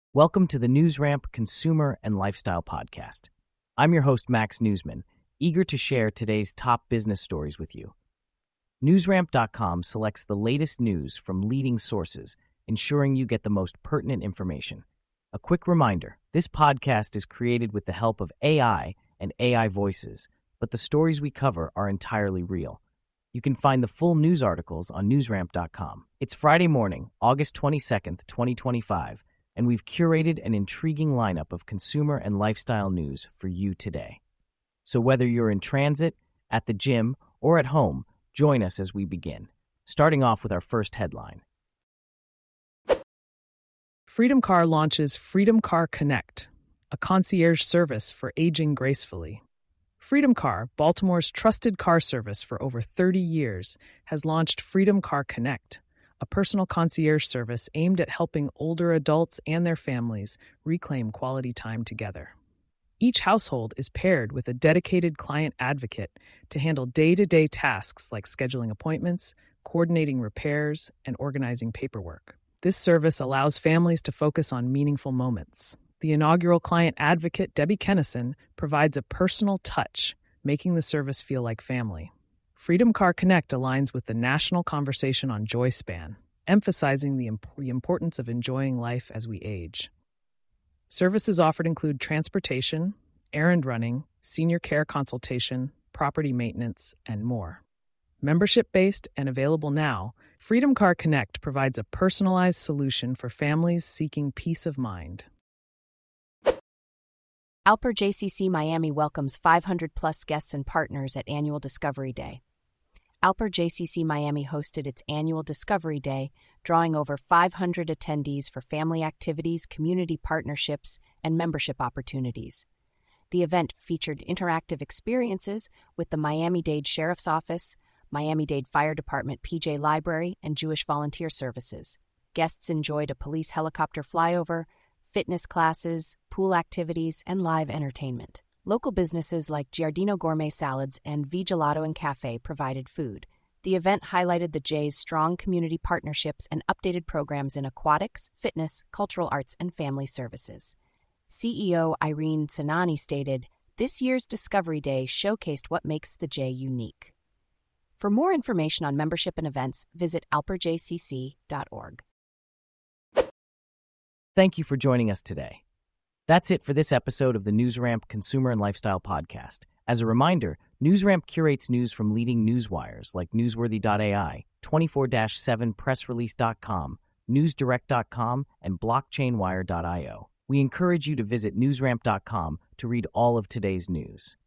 Welcome to the NewsRamp Consumer and Lifestyle Podcast. I'm your host, Max Newsman, eager to share today's top business stories with you. NewsRamp.com selects the latest news from leading sources, ensuring you get the most pertinent information. A quick reminder, this podcast is created with the help of AI and AI voices, but the stories we cover are entirely real. You can find the full news articles on NewsRamp.com. It's Friday morning, August 22nd, 2025, and we've curated an intriguing lineup of consumer and lifestyle news for you today. So whether you're in transit, at the gym, or at home, join us as we begin. Starting off with our first headline. Freedom Car launches Freedom Car Connect, a concierge service for aging gracefully. Freedom Car, Baltimore's trusted car service for over 30 years, has launched Freedom Car Connect, a personal concierge service aimed at helping older adults and their families reclaim quality time together. Each household is paired with a dedicated client advocate to handle day-to-day tasks like scheduling appointments, coordinating repairs, and organizing paperwork. This service allows families to focus on meaningful moments. The inaugural client advocate, Debbie Kennison, provides a personal touch, making the service feel like family. Freedom Car Connect aligns with the national conversation on joy span, emphasizing the importance of enjoying life as we age. Services offered include transportation, errand running, senior care consultation, property maintenance, and more. Membership-based and available now, Freedom Car Connect provides a personalized solution for families seeking peace of mind. Alper JCC Miami welcomes 500-plus guests and partners at Annual Discovery Day. Alper JCC Miami hosted its annual Discovery Day, drawing over 500 attendees for family activities, community partnerships, and membership opportunities. The event featured interactive experiences with the Miami-Dade Sheriff's Office, Miami-Dade Fire Department PJ Library, and Jewish Volunteer Services. Guests enjoyed a police helicopter flyover, fitness classes, pool activities, and live entertainment. Local businesses like Giardino Gourmet Salads and V Gelato and Cafe provided food. The event highlighted the J's strong community partnerships and updated programs in aquatics, fitness, cultural arts, and family services. CEO Irene Sanani stated, "This year's Discovery Day showcased what makes the J unique." For more information on membership and events, visit alperjcc.org. Thank you for joining us today. That's it for this episode of the NewsRamp Consumer and Lifestyle Podcast. As a reminder, NewsRamp curates news from leading newswires like Newsworthy.ai, 24/7pressrelease.com, NewsDirect.com, and BlockchainWire.io. We encourage you to visit NewsRamp.com to read all of today's news.